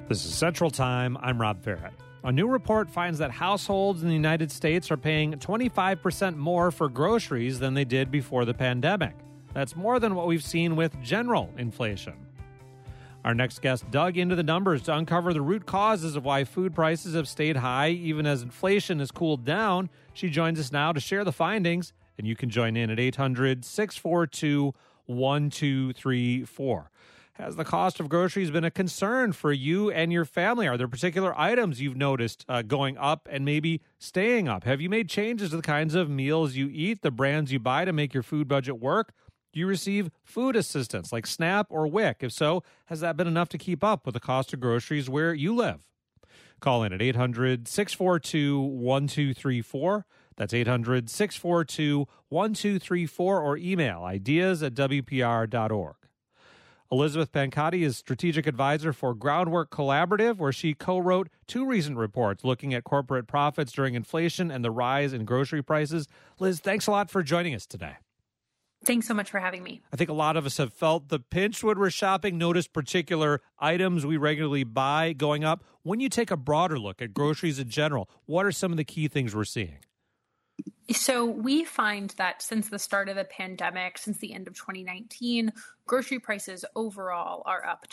This is Central Time. I'm Rob Farrett. A new report finds that households in the United States are paying 25% more for groceries than they did before the pandemic. That's more than what we've seen with general inflation. Our next guest dug into the numbers to uncover the root causes of why food prices have stayed high even as inflation has cooled down. She joins us now to share the findings, and you can join in at 800-642-1234. Has the cost of groceries been a concern for you and your family? Are there particular items you've noticed going up and maybe staying up? Have you made changes to the kinds of meals you eat, the brands you buy to make your food budget work? Do you receive food assistance like SNAP or WIC? If so, has that been enough to keep up with the cost of groceries where you live? Call in at 800-642-1234. That's 800-642-1234 or email ideas@wpr.org. Elizabeth Pancati is strategic advisor for Groundwork Collaborative, where she co-wrote 2 recent reports looking at corporate profits during inflation and the rise in grocery prices. Liz, thanks a lot for joining us today. Thanks so much for having me. I think a lot of us have felt the pinch when we're shopping, noticed particular items we regularly buy going up. When you take a broader look at groceries in general, what are some of the key things we're seeing? So we find that since the start of the pandemic, since the end of 2019, grocery prices overall are up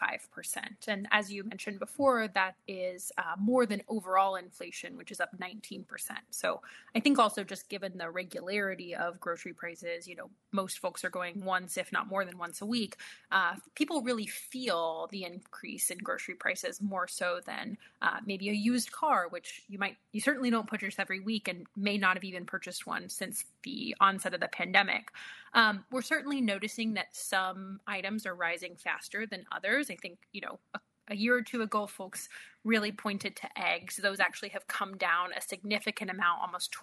25%. And as you mentioned before, that is more than overall inflation, which is up 19%. So I think also just given the regularity of grocery prices, most folks are going once, if not more than once a week. People really feel the increase in grocery prices more so than maybe a used car, which you certainly don't purchase every week and may not have even purchased one since the onset of the pandemic. We're certainly noticing that some items are rising faster than others. I think, a year or two ago, folks really pointed to eggs. Those actually have come down a significant amount, almost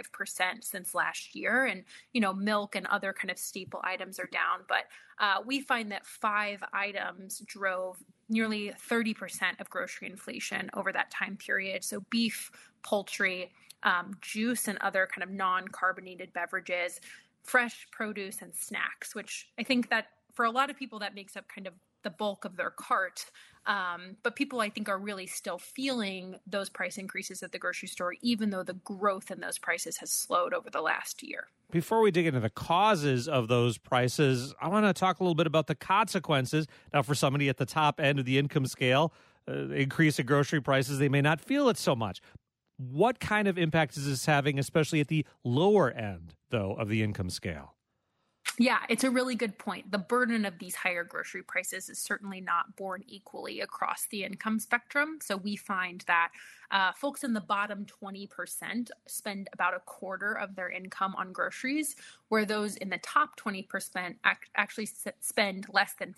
25% since last year. And, milk and other kind of staple items are down. But we find that 5 items drove nearly 30% of grocery inflation over that time period. So beef, poultry, juice and other kind of non-carbonated beverages, fresh produce and snacks, which I think that for a lot of people that makes up kind of the bulk of their cart. But people I think are really still feeling those price increases at the grocery store, even though the growth in those prices has slowed over the last year. Before we dig into the causes of those prices, I want to talk a little bit about the consequences. Now, for somebody at the top end of the income scale, increase in grocery prices, they may not feel it so much. What kind of impact is this having, especially at the lower end, though, of the income scale? Yeah, it's a really good point. The burden of these higher grocery prices is certainly not borne equally across the income spectrum. So we find that folks in the bottom 20% spend about a quarter of their income on groceries, where those in the top 20% actually spend less than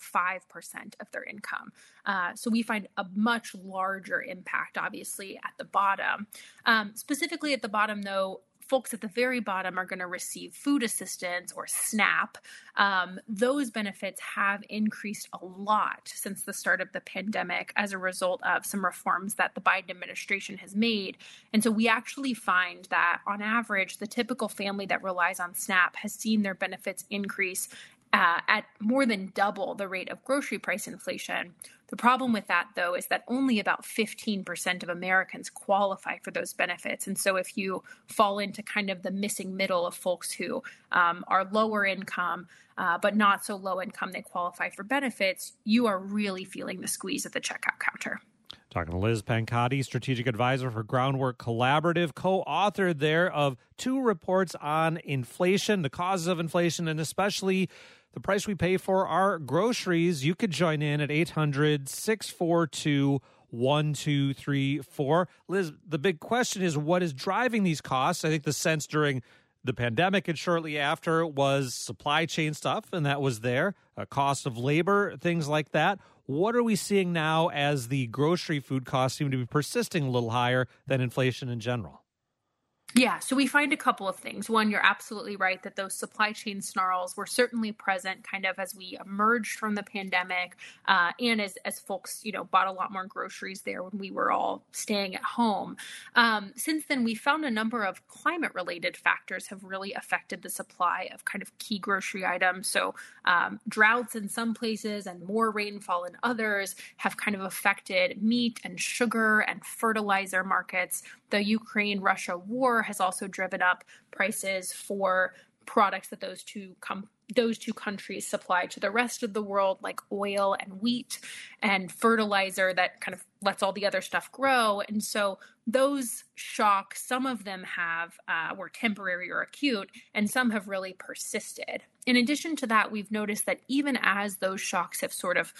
5% of their income. So we find a much larger impact, obviously, at the bottom. Specifically at the bottom, though, folks at the very bottom are going to receive food assistance or SNAP. Those benefits have increased a lot since the start of the pandemic as a result of some reforms that the Biden administration has made. And so we actually find that on average, the typical family that relies on SNAP has seen their benefits increase at more than double the rate of grocery price inflation. The problem with that, though, is that only about 15% of Americans qualify for those benefits. And so if you fall into kind of the missing middle of folks who are lower income, but not so low income they qualify for benefits, you are really feeling the squeeze at the checkout counter. Talking to Liz Pancati, strategic advisor for Groundwork Collaborative, co-authored there of 2 reports on inflation, the causes of inflation, and especially the price we pay for our groceries. You could join in at 800-642-1234. Liz, the big question is what is driving these costs? I think the sense during the pandemic and shortly after was supply chain stuff, and that was there, cost of labor, things like that. What are we seeing now as the grocery food costs seem to be persisting a little higher than inflation in general? Yeah, so we find a couple of things. One, you're absolutely right that those supply chain snarls were certainly present kind of as we emerged from the pandemic, and as folks, bought a lot more groceries there when we were all staying at home. Since then, we found a number of climate-related factors have really affected the supply of kind of key grocery items. So droughts in some places and more rainfall in others have kind of affected meat and sugar and fertilizer markets. The Ukraine-Russia war has also driven up prices for products that those two countries supply to the rest of the world, like oil and wheat and fertilizer that kind of lets all the other stuff grow. And so those shocks, some of them were temporary or acute, and some have really persisted. In addition to that, we've noticed that even as those shocks have sort of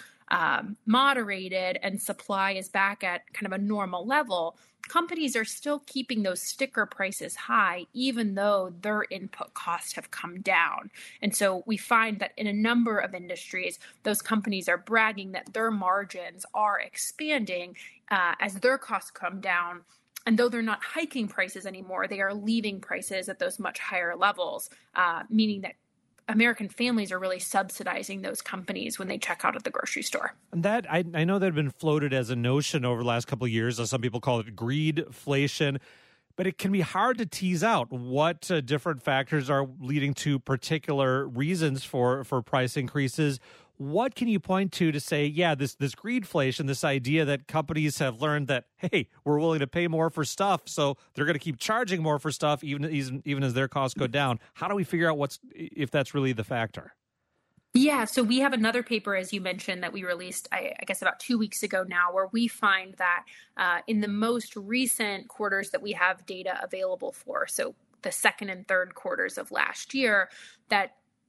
moderated and supply is back at kind of a normal level, companies are still keeping those sticker prices high, even though their input costs have come down. And so we find that in a number of industries, those companies are bragging that their margins are expanding as their costs come down. And though they're not hiking prices anymore, they are leaving prices at those much higher levels, meaning that American families are really subsidizing those companies when they check out at the grocery store. And that I know that had been floated as a notion over the last couple of years. Some people call it greedflation, but it can be hard to tease out what different factors are leading to particular reasons for price increases. What can you point to say, yeah, this greedflation, this idea that companies have learned that, hey, we're willing to pay more for stuff, so they're going to keep charging more for stuff even as their costs go down. How do we figure out if that's really the factor? Yeah, so we have another paper, as you mentioned, that we released, I guess, about 2 weeks ago now, where we find that in the most recent quarters that we have data available for, so the second and third quarters of last year, that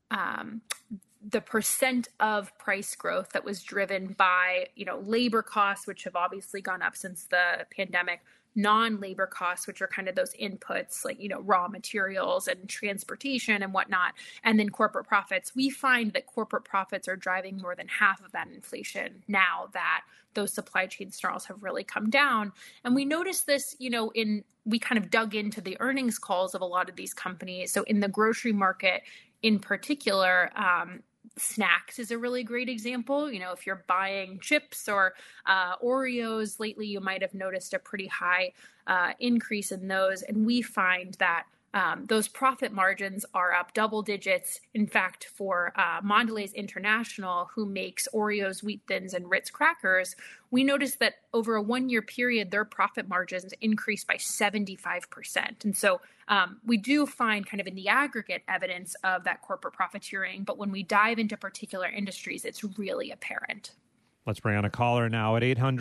the percent of price growth that was driven by, labor costs, which have obviously gone up since the pandemic, non-labor costs, which are kind of those inputs like, raw materials and transportation and whatnot, and then corporate profits. We find that corporate profits are driving more than half of that inflation now that those supply chain snarls have really come down. And we noticed this, we kind of dug into the earnings calls of a lot of these companies. So in the grocery market in particular, snacks is a really great example. If you're buying chips or Oreos lately, you might have noticed a pretty high increase in those. And we find that those profit margins are up double digits. In fact, for Mondelez International, who makes Oreos, Wheat Thins, and Ritz crackers, we noticed that over a 1-year period, their profit margins increased by 75%. And so we do find kind of in the aggregate evidence of that corporate profiteering, but when we dive into particular industries, it's really apparent. Let's bring on a caller now at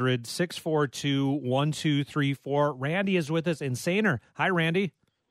800-642-1234. Randy is with us in Saner. Hi, Randy.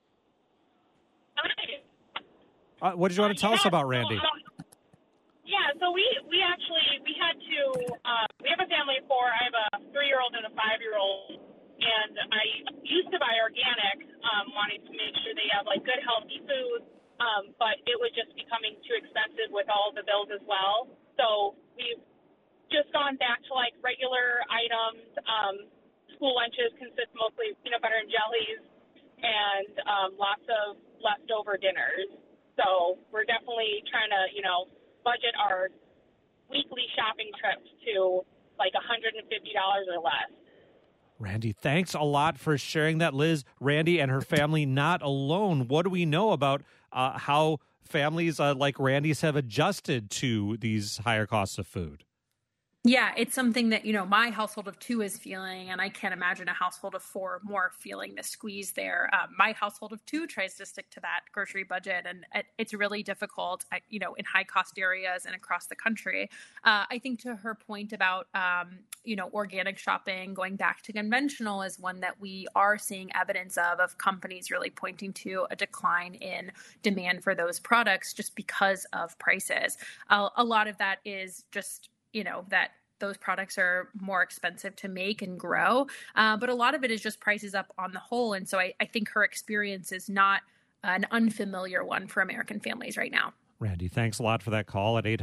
What did you want to tell us about Randy? So we had to, we have a family of 4. I have a 3-year-old and a 5-year-old, and I used to buy organic, wanting to make sure they have good healthy food, but it was just becoming too expensive with all the bills as well. So we've just gone back to regular items. School lunches consist mostly of peanut butter and jellies, and lots of leftover dinners. So we're definitely trying to, budget our weekly shopping trips to $150 or less. Randy, thanks a lot for sharing that. Liz, Randy and her family not alone. What do we know about how families like Randy's have adjusted to these higher costs of food? Yeah, it's something that, my household of 2 is feeling, and I can't imagine a household of 4 more feeling the squeeze there. My household of 2 tries to stick to that grocery budget, and it's really difficult, in high-cost areas and across the country. I think to her point about, organic shopping, going back to conventional is one that we are seeing evidence of companies really pointing to a decline in demand for those products just because of prices. A lot of that is just that those products are more expensive to make and grow. But a lot of it is just prices up on the whole. And so I think her experience is not an unfamiliar one for American families right now. Randy, thanks a lot for that call at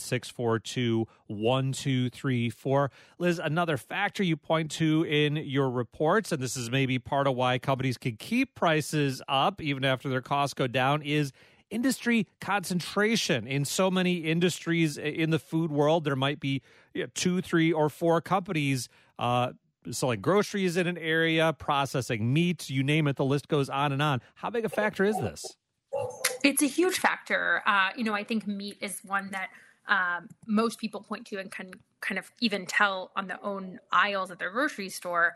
800-642-1234. Liz, another factor you point to in your reports, and this is maybe part of why companies can keep prices up even after their costs go down, is industry concentration. In so many industries in the food world, there might be 2, 3, or 4 companies selling groceries in an area, processing meat, you name it, the list goes on and on. How big a factor is this? It's a huge factor. I think meat is one that most people point to and can kind of even tell on their own aisles at their grocery store.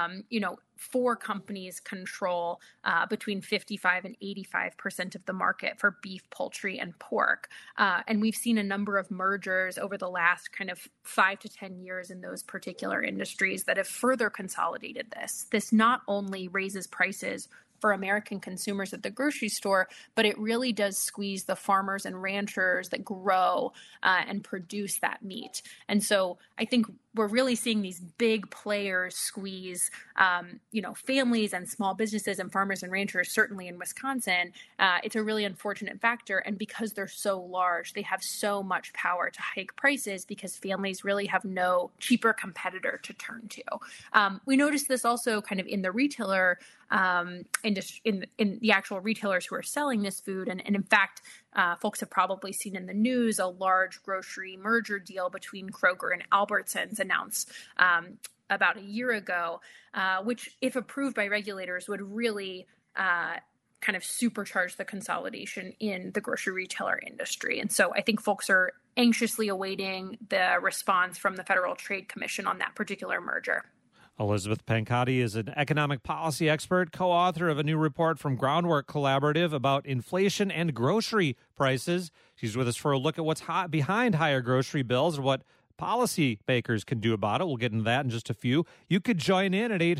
4 companies control between 55 and 85% of the market for beef, poultry, and pork. And we've seen a number of mergers over the last kind of 5 to 10 years in those particular industries that have further consolidated this. This not only raises prices for American consumers at the grocery store, but it really does squeeze the farmers and ranchers that grow and produce that meat. And so I think we're really seeing these big players squeeze, families and small businesses and farmers and ranchers, certainly in Wisconsin. It's a really unfortunate factor. And because they're so large, they have so much power to hike prices because families really have no cheaper competitor to turn to. We noticed this also kind of in the retailer industry, in the actual retailers who are selling this food. And in fact, folks have probably seen in the news a large grocery merger deal between Kroger and Albertsons announced about a year ago, which, if approved by regulators, would really kind of supercharge the consolidation in the grocery retailer industry. And so I think folks are anxiously awaiting the response from the Federal Trade Commission on that particular merger. Elizabeth Pancotti is an economic policy expert, co-author of a new report from Groundwork Collaborative about inflation and grocery prices. She's with us for a look at what's behind higher grocery bills and what policy makers can do about it. We'll get into that in just a few. You could join in at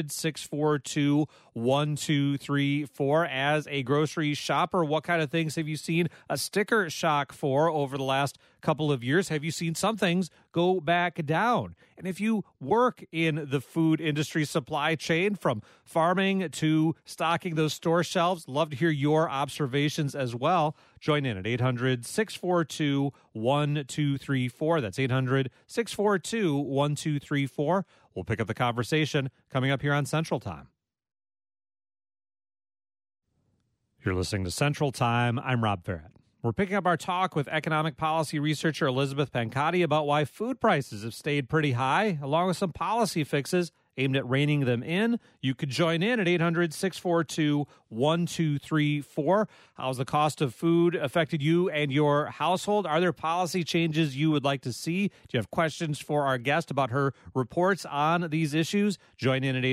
800-642-1234 as a grocery shopper. What kind of things have you seen a sticker shock for over the last couple of years? Have you seen some things go back down? And if you work in the food industry supply chain, from farming to stocking those store shelves, love to hear your observations as well. Join in at 800-642-1234. That's 800-642-1234. We'll pick up the conversation coming up here on Central Time. You're listening to Central Time. I'm Rob Ferret. We're picking up our talk with economic policy researcher Elizabeth Pancotti about why food prices have stayed pretty high, along with some policy fixes aimed at reining them in. You could join in at 800-642-1234. How's the cost of food affected you and your household? Are there policy changes you would like to see? Do you have questions for our guest about her reports on these issues? Join in at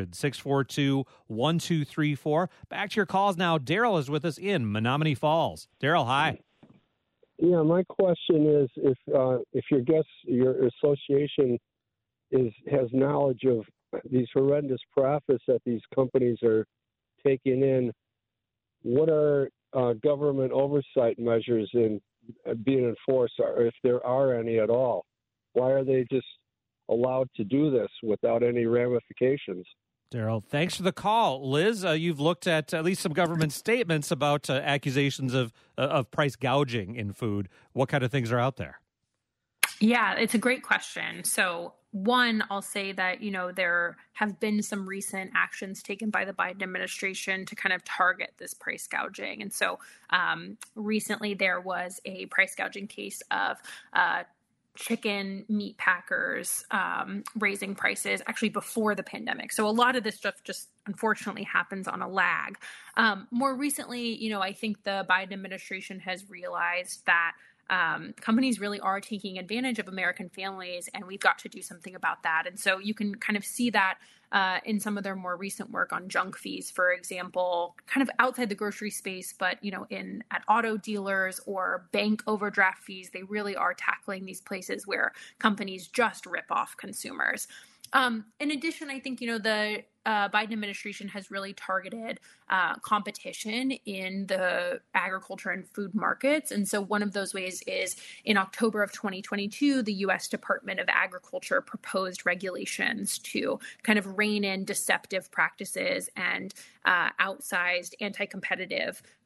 800-642-1234. Back to your calls now. Daryl is with us in Menominee Falls. Daryl, hi. Yeah, my question is if your association has knowledge of these horrendous profits that these companies are taking in, what are government oversight measures in being enforced, or if there are any at all? Why are they just allowed to do this without any ramifications? Daryl, thanks for the call. Liz, you've looked at least some government statements about accusations of price gouging in food. What kind of things are out there? Yeah, it's a great question. So one, I'll say that, there have been some recent actions taken by the Biden administration to kind of target this price gouging. And so recently there was a price gouging case of chicken meat packers raising prices actually before the pandemic. So a lot of this stuff just unfortunately happens on a lag. More recently, I think the Biden administration has realized that companies really are taking advantage of American families, and we've got to do something about that. And so you can kind of see that in some of their more recent work on junk fees, for example, kind of outside the grocery space, but at auto dealers or bank overdraft fees. They really are tackling these places where companies just rip off consumers. In addition, I think, the Biden administration has really targeted competition in the agriculture and food markets. And so one of those ways is in October of 2022, the U.S. Department of Agriculture proposed regulations to kind of rein in deceptive practices and outsized anti-competitive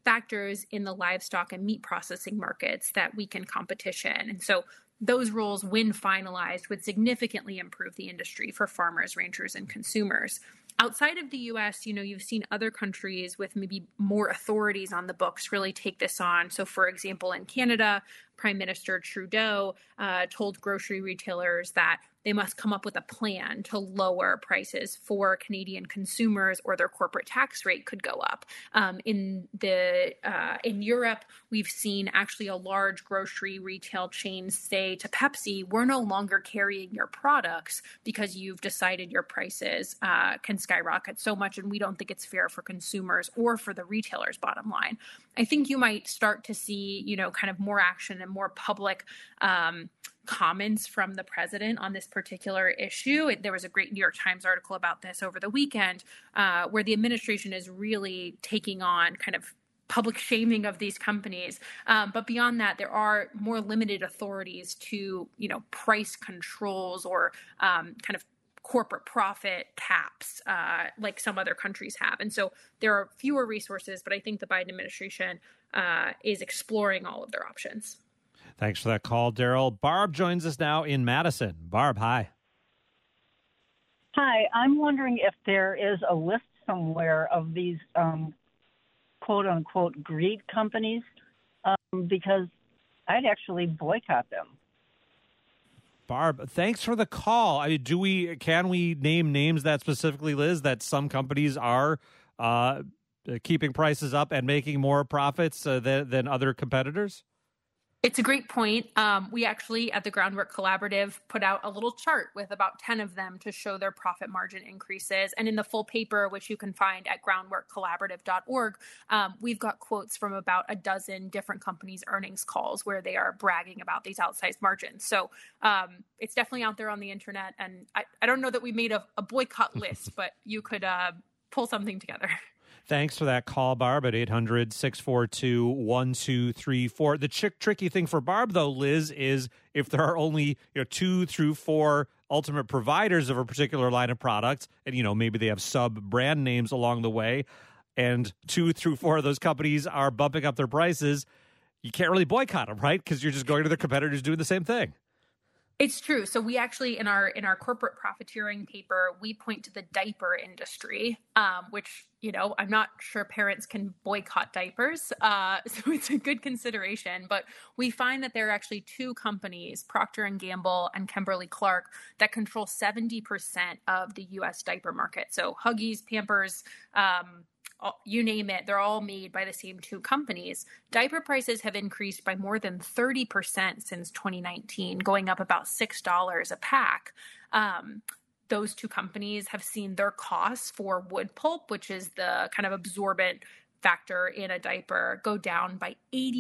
factors in the livestock and meat processing markets that weaken competition. And so those rules, when finalized, would significantly improve the industry for farmers, ranchers, and consumers. Outside of the U.S., you've seen other countries with maybe more authorities on the books really take this on. So, for example, in Canada, Prime Minister Trudeau told grocery retailers that they must come up with a plan to lower prices for Canadian consumers, or their corporate tax rate could go up. In Europe, we've seen actually a large grocery retail chain say to Pepsi, "We're no longer carrying your products because you've decided your prices can skyrocket so much, and we don't think it's fair for consumers or for the retailers' bottom line." I think you might start to see, kind of more action and more public comments from the president on this particular issue. There was a great New York Times article about this over the weekend, where the administration is really taking on kind of public shaming of these companies. But beyond that, there are more limited authorities to, price controls or kind of corporate profit caps like some other countries have. And so there are fewer resources, but I think the Biden administration is exploring all of their options. Thanks for that call, Daryl. Barb joins us now in Madison. Barb, hi. Hi, I'm wondering if there is a list somewhere of these quote-unquote greed companies, because I'd actually boycott them. Barb, thanks for the call. I mean, can we name names that specifically, Liz, that some companies are keeping prices up and making more profits than other competitors? It's a great point. We actually, at the Groundwork Collaborative, put out a little chart with about 10 of them to show their profit margin increases. And in the full paper, which you can find at groundworkcollaborative.org, we've got quotes from about a dozen different companies' earnings calls where they are bragging about these outsized margins. So it's definitely out there on the internet. And I don't know that we made a boycott list, but you could pull something together. Thanks for that call, Barb, at 800-642-1234. The tricky thing for Barb, though, Liz, is if there are only 2 through 4 ultimate providers of a particular line of products, and maybe they have sub-brand names along the way, and 2 through 4 of those companies are bumping up their prices, you can't really boycott them, right? Because you're just going to their competitors doing the same thing. It's true. So we actually, in our corporate profiteering paper, we point to the diaper industry, which, I'm not sure parents can boycott diapers. So it's a good consideration. But we find that there are actually 2 companies, Procter & Gamble and Kimberly-Clark, that control 70% of the U.S. diaper market. So Huggies, Pampers, you name it, they're all made by the same 2 companies. Diaper prices have increased by more than 30% since 2019, going up about $6 a pack. Those 2 companies have seen their costs for wood pulp, which is the kind of absorbent factor in a diaper, go down by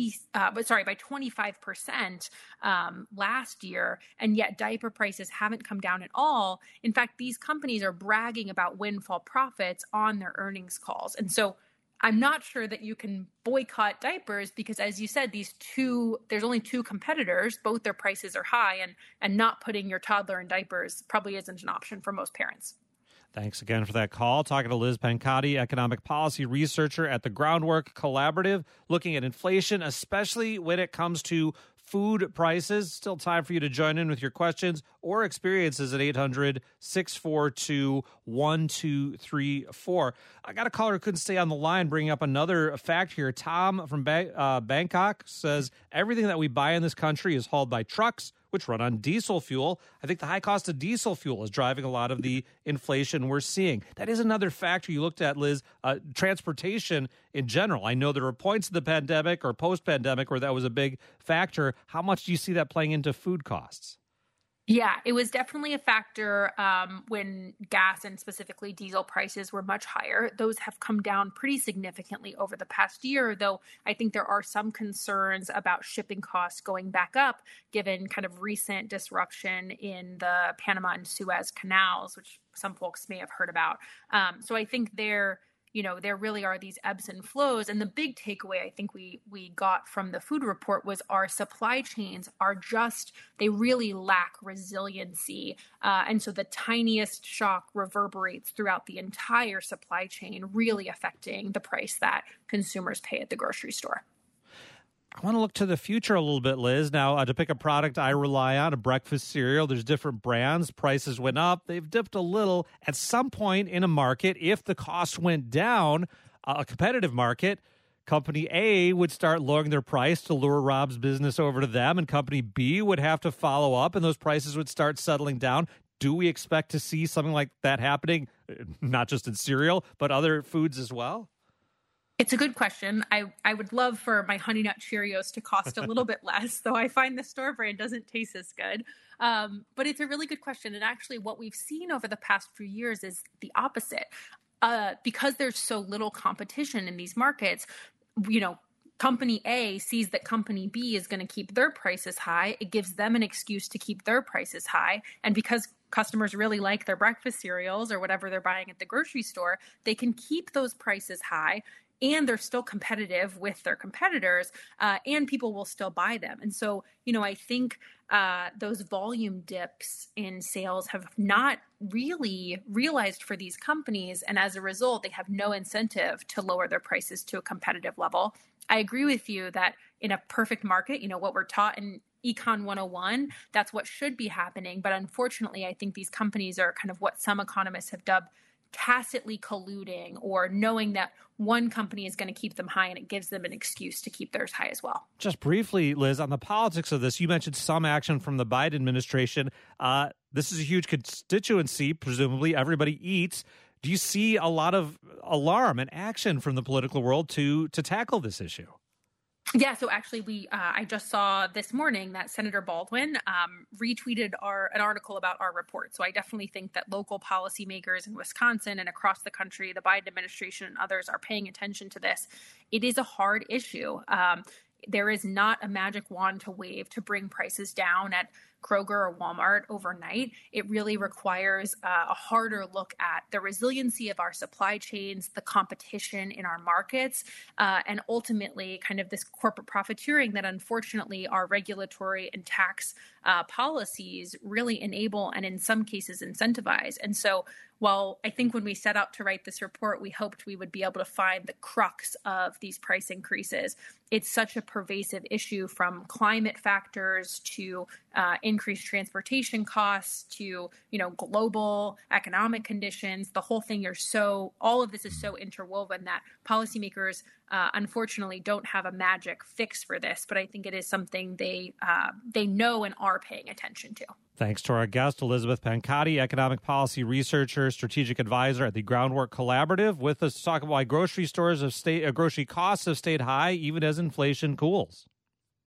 25% last year, and yet diaper prices haven't come down at all. In fact, these companies are bragging about windfall profits on their earnings calls. And so I'm not sure that you can boycott diapers because, as you said, there's only 2 competitors, both their prices are high, and not putting your toddler in diapers probably isn't an option for most parents. Thanks again for that call. Talking to Liz Pancotti, economic policy researcher at the Groundwork Collaborative, looking at inflation, especially when it comes to food prices. Still time for you to join in with your questions or experiences at 800-642-1234. I got a caller who couldn't stay on the line, bringing up another fact here. Tom from Bangkok says, everything that we buy in this country is hauled by trucks, which run on diesel fuel. I think the high cost of diesel fuel is driving a lot of the inflation we're seeing. That is another factor you looked at, Liz. Transportation in general. I know there were points in the pandemic or post-pandemic where that was a big factor. How much do you see that playing into food costs? Yeah, it was definitely a factor when gas and specifically diesel prices were much higher. Those have come down pretty significantly over the past year, though I think there are some concerns about shipping costs going back up, given kind of recent disruption in the Panama and Suez canals, which some folks may have heard about. So I think there really are these ebbs and flows. And the big takeaway I think we got from the food report was our supply chains they really lack resiliency. And so the tiniest shock reverberates throughout the entire supply chain, really affecting the price that consumers pay at the grocery store. I want to look to the future a little bit, Liz. Now, to pick a product I rely on, a breakfast cereal, there's different brands. Prices went up. They've dipped a little. At some point in a market, if the cost went down, a competitive market, Company A would start lowering their price to lure Rob's business over to them, and Company B would have to follow up, and those prices would start settling down. Do we expect to see something like that happening, not just in cereal, but other foods as well? It's a good question. I would love for my Honey Nut Cheerios to cost a little bit less, though I find the store brand doesn't taste as good. But it's a really good question. And actually what we've seen over the past few years is the opposite. Because there's so little competition in these markets, Company A sees that Company B is going to keep their prices high. It gives them an excuse to keep their prices high. And because customers really like their breakfast cereals or whatever they're buying at the grocery store, they can keep those prices high. And they're still competitive with their competitors, and people will still buy them. And so, I think those volume dips in sales have not really realized for these companies. And as a result, they have no incentive to lower their prices to a competitive level. I agree with you that in a perfect market, what we're taught in Econ 101, that's what should be happening. But unfortunately, I think these companies are kind of what some economists have dubbed tacitly colluding, or knowing that one company is going to keep them high and it gives them an excuse to keep theirs high as well. Just briefly, Liz, on the politics of this, you mentioned some action from the Biden administration. This is a huge constituency. Presumably everybody eats. Do you see a lot of alarm and action from the political world to tackle this issue? Yeah, so actually I just saw this morning that Senator Baldwin retweeted an article about our report. So I definitely think that local policymakers in Wisconsin and across the country, the Biden administration and others are paying attention to this. It is a hard issue. There is not a magic wand to wave to bring prices down at Kroger or Walmart overnight. It really requires a harder look at the resiliency of our supply chains, the competition in our markets, and ultimately kind of this corporate profiteering that unfortunately our regulatory and tax policies really enable and in some cases incentivize. And so while I think when we set out to write this report, we hoped we would be able to find the crux of these price increases, it's such a pervasive issue, from climate factors to increased transportation costs to, global economic conditions. The whole thing all of this is so interwoven that policymakers unfortunately don't have a magic fix for this, but I think it is something they know and are paying attention to. Thanks to our guest, Elizabeth Pancotti, economic policy researcher, strategic advisor at the Groundwork Collaborative, with us to talk about why grocery costs have stayed high even as inflation cools.